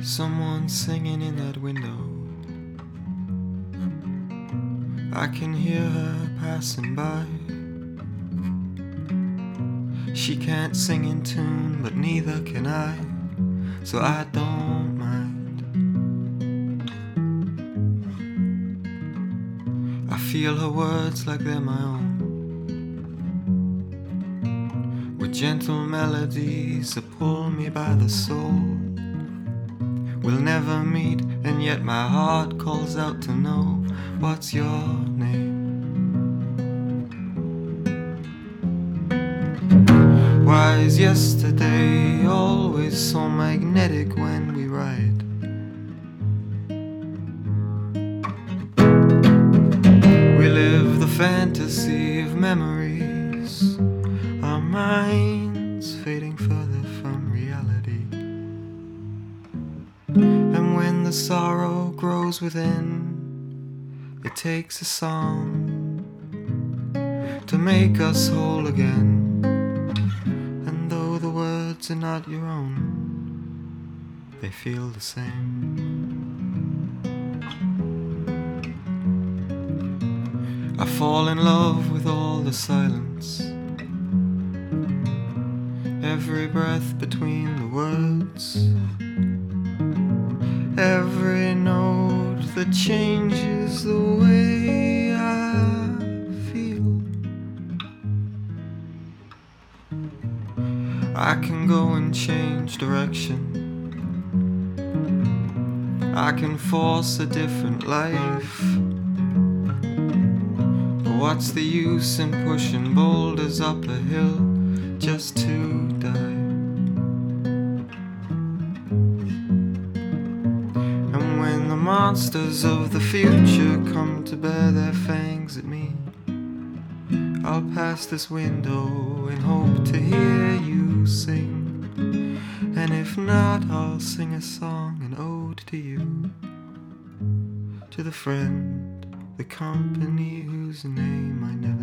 Someone singing in that window. I can hear her passing by. She can't sing in tune, but neither can I, so I don't mind. I feel her words like they're my own, with gentle melodies that pull me by the soul. We'll never meet, and yet my heart calls out to know, what's your name? Why is yesterday always so magnetic when we ride? We live the fantasy of memories, our minds fading further from reality. And when the sorrow grows within, it takes a song to make us whole again. And though the words are not your own, they feel the same. I fall in love with all the silence, every breath between the words, every note that changes the way I feel. I can go and change direction, I can force a different life, but what's the use in pushing boulders up a hill just to die? And when the monsters of the future come to bear their fangs at me, I'll pass this window and hope to hear you sing. And if not, I'll sing a song, an ode to you, to the friend, the company whose name I never